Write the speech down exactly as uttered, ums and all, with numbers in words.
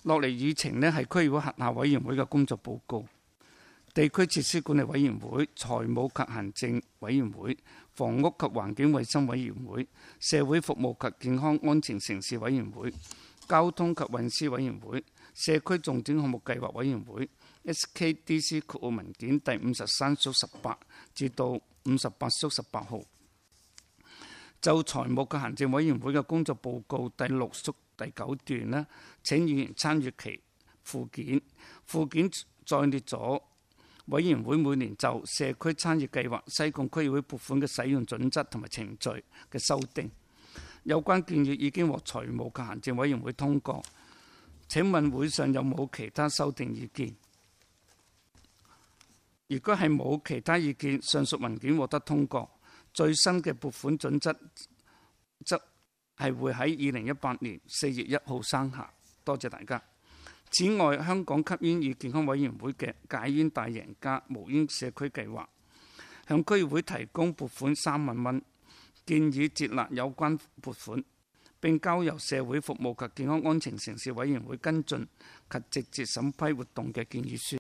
落嚟議程呢係區議會轄下委員會嘅工作報告。地區設施管理委員會、財務及行政委員會、房屋及環境衛生委員會、社會服務及健康安全城市委員會、交通及運輸委員會、社區重點項目計劃委員會 S K D C 括號文件第五十三屬十八至到五十八屬十八號。就財務及行政委員會嘅工作報告第六屬第九段呢，請議員參閱其附件。附件載列咗委員會每年就社區參與計劃西貢區議會撥款嘅使用準則同埋程序嘅修訂。有關建議已經獲財務及行政委員會通過。請問會上有冇其他修訂意見？如果係冇其他意見，上述文件獲得通過。最新嘅撥款準則則係會喺二零一八年四月一號生效。多謝大家。此外，香港吸煙與健康委員會嘅戒煙大贏家無煙社區計劃向區議會提供撥款三萬蚊，建議接納有關撥款，並交由社會服務及健康安全城市委員會跟進及直接審批活動嘅建議書。